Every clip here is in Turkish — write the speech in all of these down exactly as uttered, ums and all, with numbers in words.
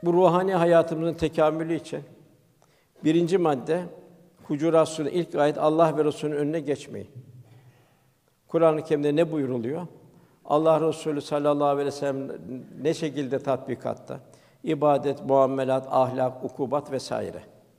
Bu ruhani hayatımızın tekamülü için birinci madde Hucurat Sûresi'nin ilk ayet Allah ve Resulü'nün önüne geçmeyin. Kur'an-ı Kerim'de ne buyuruluyor? Allah Resulü sallallahu aleyhi ve sellem ne şekilde tatbikatta? İbadet, muamelat, ahlak, ukubat vesaire.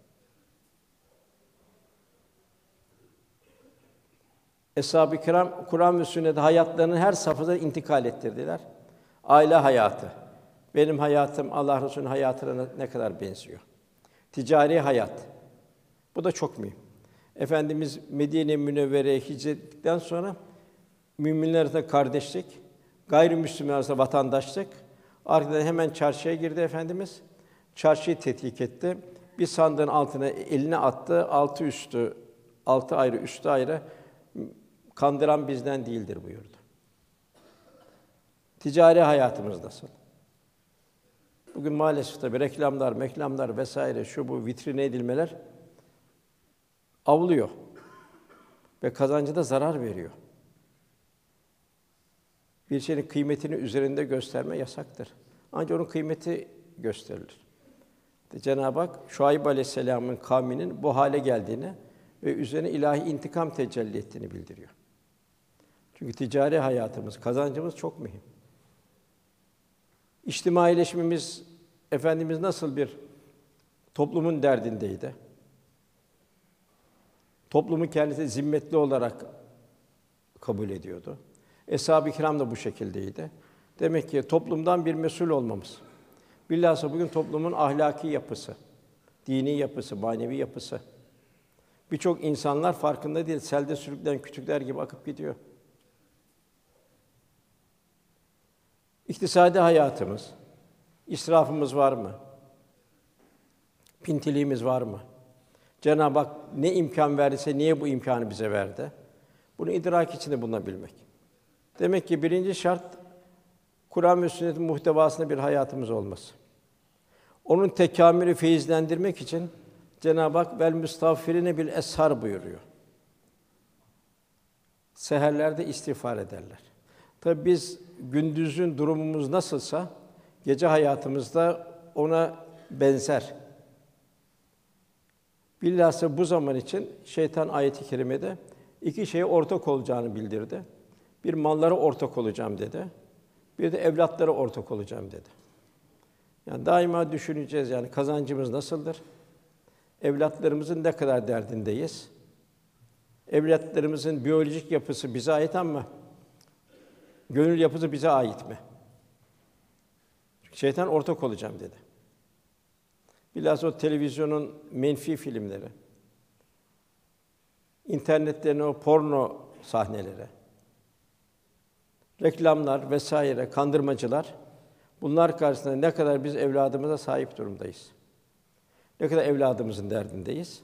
Eshab-ı Kiram Kur'an ve sünnete hayatlarının her safhada intikal ettirdiler. Aile hayatı. Benim hayatım Allah Resulü'nün hayatına ne kadar benziyor? Ticari hayat. Bu da çok mühim. Efendimiz Medine-i Münevvere'ye hicret ettikten sonra müminler arasında kardeşlik, gayrimüslimler arasında vatandaşlık. Arkadan hemen çarşıya girdi Efendimiz. Çarşıyı tetkik etti. Bir sandığın altına elini attı. Altı üstü, altı ayrı, üstü ayrı. Kandıran bizden değildir buyurdu. Ticari hayatımız nasıl? Bugün maalesef tabii reklamlar, meklamlar vesaire şu bu vitrine edilmeler avlıyor ve kazancı da zarar veriyor. Bir şeyin kıymetini üzerinde gösterme yasaktır. Ancak onun kıymeti gösterilir. Cenab-ı Hak Şuayb Aleyhisselam'ın kavminin bu hale geldiğini ve üzerine ilahi intikam tecelli ettiğini bildiriyor. Çünkü ticari hayatımız, kazancımız çok mühim. İçtimaileşmemiz, Efendimiz nasıl bir toplumun derdindeydi? Toplumun kendisi zimmetli olarak kabul ediyordu. Eshab-ı Kiram da bu şekildeydi. Demek ki toplumdan bir mesul olmamız. Bilhassa bugün toplumun ahlaki yapısı, dini yapısı, manevi yapısı. Birçok insanlar farkında değil, selde sürüklenen kütükler gibi akıp gidiyor. İktisadi hayatımız, israfımız var mı? Pintiliğimiz var mı? Cenab-ı Hak ne imkân verdiyse niye bu imkânı bize verdi? Bunu idrak içinde bulunabilmek. Demek ki birinci şart Kur'an ve sünnetin muhtevasında bir hayatımız olması. Onun tekamülü feyizlendirmek için Cenab-ı Hak vel müstağfirine bil eshar buyuruyor. Seherlerde istiğfar ederler. Tabii biz gündüzün durumumuz nasılsa gece hayatımızda ona benzer. Bilhassa bu zaman için şeytan ayet-i kerimede iki şeye ortak olacağını bildirdi. Bir mallara ortak olacağım dedi. Bir de evlatlara ortak olacağım dedi. Yani daima düşüneceğiz yani kazancımız nasıldır? Evlatlarımızın ne kadar derdindeyiz? Evlatlarımızın biyolojik yapısı bize ait ama gönül yapısı bize ait mi? Çünkü şeytan ortak olacağım dedi. Bilhassa o televizyonun menfi filmleri, internetlerin o porno sahneleri, reklamlar vesaire, kandırmacılar, bunlar karşısında ne kadar biz evladımıza sahip durumdayız? Ne kadar evladımızın derdindeyiz?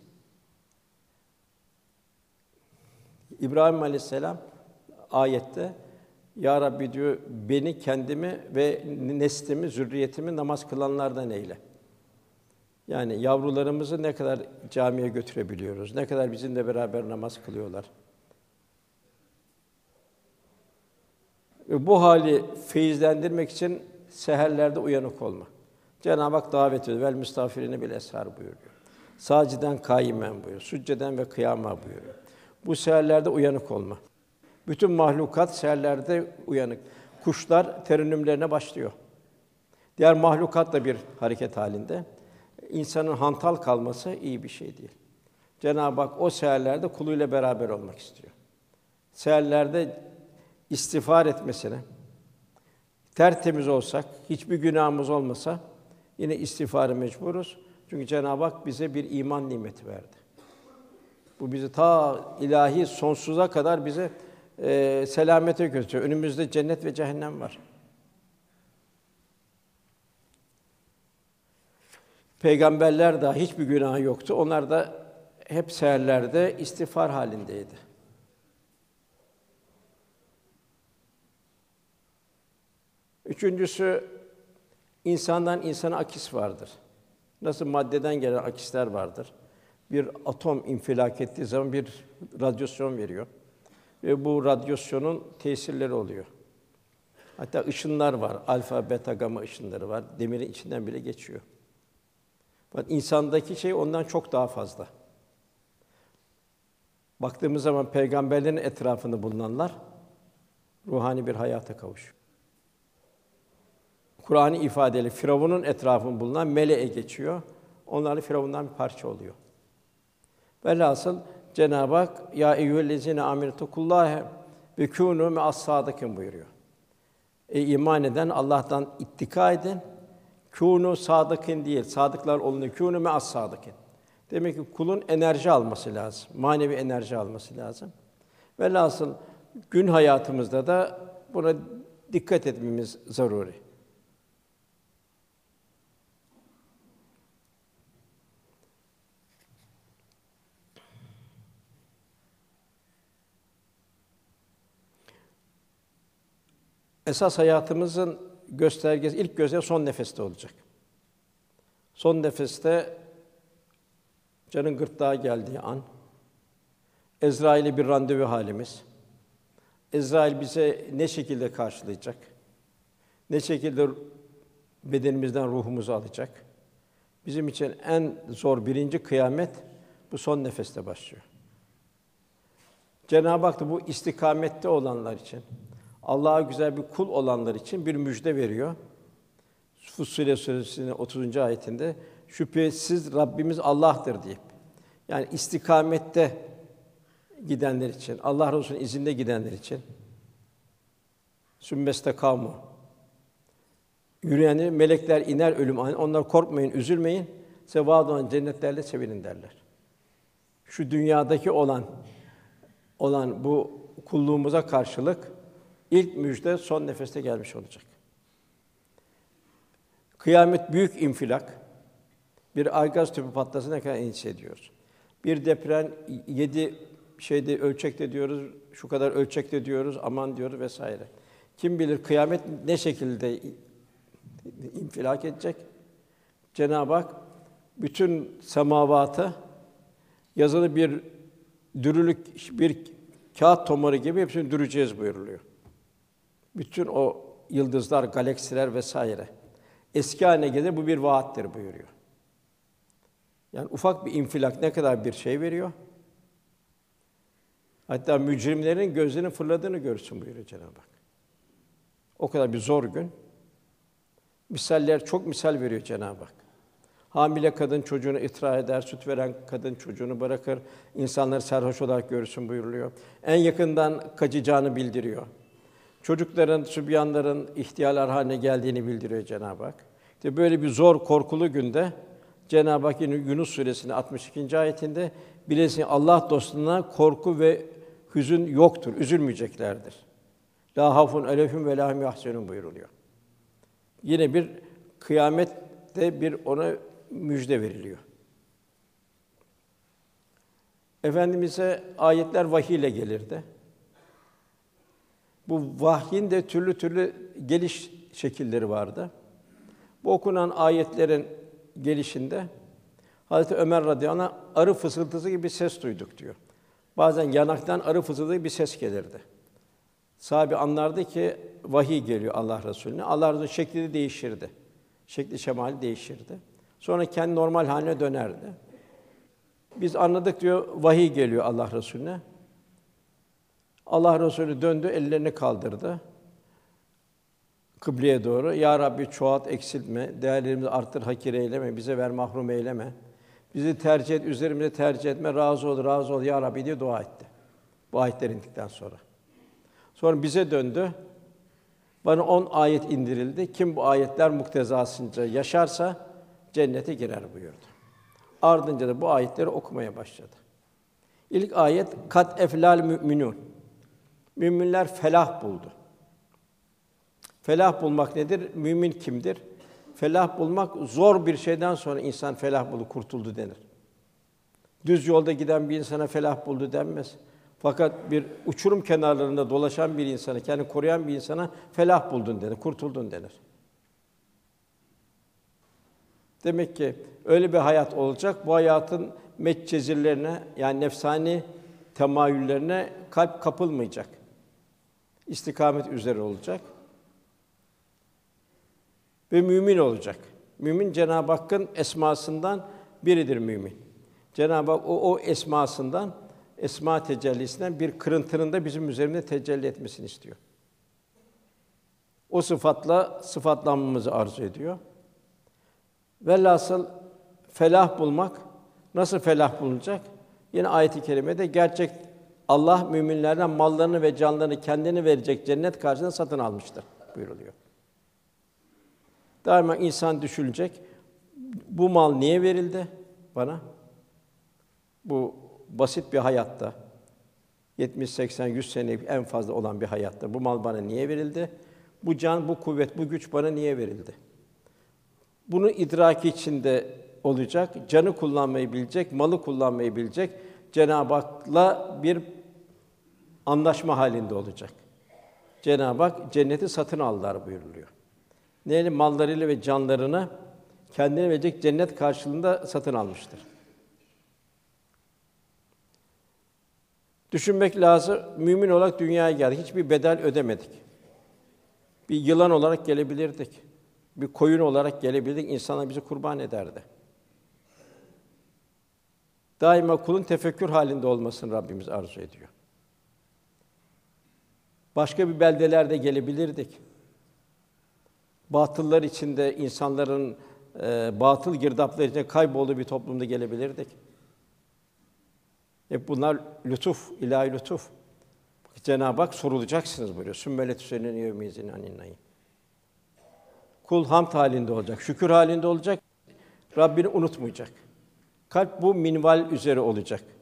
İbrahim Aleyhisselam ayette Ya Rabbi diyor, beni kendimi ve neslimi, zürriyetimi namaz kılanlardan eyle. Yani yavrularımızı ne kadar camiye götürebiliyoruz? Ne kadar bizimle beraber namaz kılıyorlar? Ve bu hali feyizlendirmek için seherlerde uyanık olma. Cenab-ı Hak davet ediyor. Vel müstağfirine bil eshar buyuruyor. Sâciden kâimen buyuruyor. Sücceden ve kıyâma buyuruyor. Bu seherlerde uyanık olma. Bütün mahlukat seherlerde uyanık. Kuşlar terennümlerine başlıyor. Diğer mahlukat da bir hareket halinde. İnsanın hantal kalması iyi bir şey değil. Cenab-ı Hak o seherlerde kuluyla beraber olmak istiyor. Seherlerde istiğfar etmesine, tertemiz olsak, hiçbir günahımız olmasa yine istiğfara mecburuz. Çünkü Cenab-ı Hak bize bir iman nimeti verdi. Bu bizi ta ilahi sonsuza kadar bize e, selamete götürüyor. Önümüzde cennet ve cehennem var. Peygamberler daha hiçbir günahı yoktu. Onlar da hep seherlerde istiğfar halindeydi. Üçüncüsü, insandan insana akis vardır. Nasıl maddeden gelen akisler vardır. Bir atom infilak ettiği zaman bir radyasyon veriyor ve bu radyasyonun tesirleri oluyor. Hatta ışınlar var, alfa, beta, gama ışınları var. Demirin içinden bile geçiyor. Fakat insandaki şey ondan çok daha fazla. Baktığımız zaman peygamberlerin etrafında bulunanlar ruhani bir hayata kavuşuyor. Kur'an-ı ifadeli Firavun'un etrafında bulunan meleğe geçiyor. Onlar da Firavun'dan bir parça oluyor. Velhasıl Cenab-ı Hak ya eyyühellezine amenetukullâhe ve kûnû me'as-sâdıkîn buyuruyor. Ey iman eden Allah'tan ittika edin. Kûnû sâdıkîn değil, sadıklar olun. Kûnû me'as-sâdıkîn. Demek ki kulun enerji alması lazım. Manevi enerji alması lazım. Velhasıl gün hayatımızda da buna dikkat etmemiz zaruri. Esas hayatımızın göstergesi, ilk göstergesi son nefeste olacak. Son nefeste canın gırtlağa geldiği an, Ezrail'le bir randevu halimiz. Ezrail bize ne şekilde karşılayacak? Ne şekilde bedenimizden ruhumuzu alacak? Bizim için en zor birinci kıyamet bu son nefeste başlıyor. Cenab-ı Hak da bu istikamette olanlar için, Allah'a güzel bir kul olanlar için bir müjde veriyor. Fussilet Suresi'nin otuzuncu ayetinde şüphesiz Rabbimiz Allah'tır deyip, yani istikamette gidenler için, Allah Resulü'nün izinde gidenler için sümmestekamu yürüyenler melekler iner ölüm anı. Onlar korkmayın, üzülmeyin. Size vaad olan cennetlerle sevinin derler. Şu dünyadaki olan olan bu kulluğumuza karşılık ilk müjde son nefeste gelmiş olacak. Kıyamet büyük infilak. Bir aygaz tüpü patlasına kadar endişe ediyoruz. Bir deprem yedi şeyde ölçekte diyoruz, şu kadar ölçekte diyoruz, aman diyoruz vesaire. Kim bilir kıyamet ne şekilde infilak edecek? Cenab-ı Hak bütün semavatı yazılı bir dürülük, bir kağıt tomarı gibi hepsini düreceğiz buyuruluyor. Bütün o yıldızlar, galaksiler vesaire eski haline gelir, bu bir vaattir buyuruyor. Yani ufak bir infilak ne kadar bir şey veriyor? Hatta mücrimlerin gözlerinin fırladığını görsün buyuruyor Cenab-ı Hak. O kadar bir zor gün. Misaller çok misal veriyor Cenab-ı Hak. Hamile kadın çocuğunu itra eder, süt veren kadın çocuğunu bırakır, insanları sarhoş olarak görsün buyuruluyor. En yakından kaçacağını bildiriyor. Çocukların, sübyanların ihtiyarlar haline geldiğini bildiriyor Cenab-ı Hak. İşte böyle bir zor, korkulu günde Cenab-ı Hak yine Yunus Suresi'nin altmış ikinci ayetinde bilesin Allah dostlarına korku ve hüzün yoktur, üzülmeyeceklerdir. La hafun aleyhim ve la hum yahzunun buyuruluyor. Yine bir kıyamette bir ona müjde veriliyor. Efendimize ayetler vahiy ile gelirdi. Bu vahyin de türlü türlü geliş şekilleri vardı. Bu okunan ayetlerin gelişinde Hazreti Ömer radıyallahu anh arı fısıltısı gibi bir ses duyduk diyor. Bazen yanaktan arı fısıltısı gibi bir ses gelirdi. Sahabe anlardı ki vahiy geliyor Allah Resulüne. Allah Resulü şekli de değişirdi. Şekli şemali değişirdi. Sonra kendi normal haline dönerdi. Biz anladık diyor vahiy geliyor Allah Resulüne. Allah Resulü döndü, ellerini kaldırdı. Kıbleye doğru. Ya Rabbi çoğalt, eksiltme, değerlerimizi arttır, hakir eyleme, bize ver, mahrum eyleme. Bizi tercih et, üzerimize tercih etme, razı ol, razı ol ya Rabbi diye dua etti. Bu ayetler indikten sonra. Sonra bize döndü. Bana on ayet indirildi. Kim bu ayetler muktezasınca yaşarsa cennete girer buyurdu. Ardınca da bu ayetleri okumaya başladı. İlk ayet kat eflal müminun. Müminler felah buldu. Felah bulmak nedir? Mümin kimdir? Felah bulmak zor bir şeyden sonra insan felah buldu, kurtuldu denir. Düz yolda giden bir insana felah buldu denmez. Fakat bir uçurum kenarlarında dolaşan bir insana, kendini koruyan bir insana felah buldun denir, kurtuldun denir. Demek ki öyle bir hayat olacak. Bu hayatın metcezirlerine yani nefsani temayüllerine kalp kapılmayacak. İstikamet üzere olacak. Ve mümin olacak. Mümin Cenab-ı Hakk'ın esmasından biridir mümin. Cenab-ı Hak o, o esmasından, esma tecellisinden bir kırıntının da bizim üzerimizde tecelli etmesini istiyor. O sıfatla sıfatlanmamızı arzu ediyor. Velhasıl felah bulmak, nasıl felah bulunacak? Yine ayet-i kerimede gerçek Allah müminlerden mallarını ve canlarını kendini verecek cennet karşılığında satın almıştır buyuruluyor. Daima insan düşünecek. Bu mal niye verildi bana? Bu basit bir hayatta, yetmiş seksen yüz senelik en fazla olan bir hayatta bu mal bana niye verildi? Bu can, bu kuvvet, bu güç bana niye verildi? Bunu idraki içinde olacak, canı kullanmayı bilecek, malı kullanmayı bilecek, Cenab-ı Hak'la bir anlaşma halinde olacak. Cenab-ı Hak cenneti satın aldılar buyuruluyor. Neyle mallarıyla ve canlarını kendine verecek cennet karşılığında satın almıştır. Düşünmek lazım. Mümin olarak dünyaya geldik. Hiçbir bedel ödemedik. Bir yılan olarak gelebilirdik. Bir koyun olarak gelebilirdik. İnsanlar bizi kurban ederdi. Daima kulun tefekkür halinde olmasını Rabbimiz arzu ediyor. Başka bir beldelerde gelebilirdik. Batıllar içinde insanların e, batıl girdapları içinde kaybolduğu bir toplumda gelebilirdik. Hep bunlar lütuf, ilahi lütuf. Cenab-ı Hak sorulacaksınız buyuruyor. Sümmele tüsenine yevmizin aninayim. Kul hamd halinde olacak, şükür halinde olacak. Rabbini unutmayacak. Kalp bu minval üzere olacak.